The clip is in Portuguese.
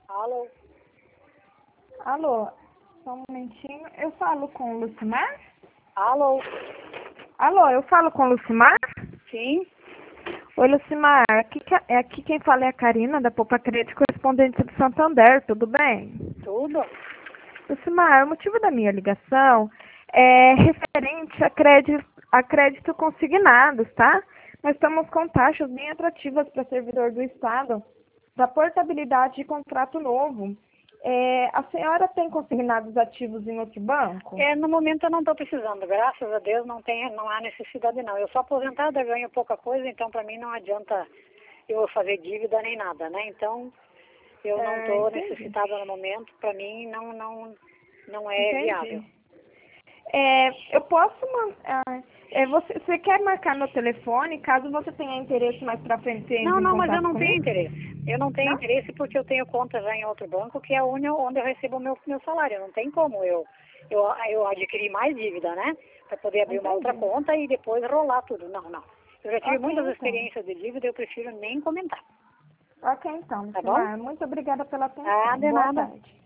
Alô? Alô, só um momentinho. Eu falo com o Lucimar? Alô? Alô, eu falo com o Lucimar? Sim? Oi, Lucimar. Aqui quem fala é a Karina, da Poupa Crédito, correspondente do Santander. Tudo bem? Tudo? Lucimar, o motivo da minha ligação é referente a crédito consignados, tá? Nós estamos com taxas bem atrativas para servidor do Estado, da portabilidade de contrato novo. A senhora tem consignados ativos em outro banco? No momento eu não estou precisando, graças a Deus não há necessidade não. Eu sou aposentada, ganho pouca coisa, então para mim não adianta eu fazer dívida nem nada, né? Então eu não estou necessitada no momento, para mim não é viável. Eu posso mandar. Você quer marcar meu telefone, caso você tenha interesse mais para frente em Não, mas eu contato não tenho comigo? interesse. Eu não tenho interesse porque eu tenho conta já em outro banco, que é onde eu recebo o meu salário. Não tem como eu adquirir mais dívida, né? Para poder abrir uma outra conta e depois rolar tudo. Não. Eu já tive muitas experiências de dívida, eu prefiro nem comentar. Ok, então. Tá bom? Muito obrigada pela atenção. Ah, de Boa nada. tarde.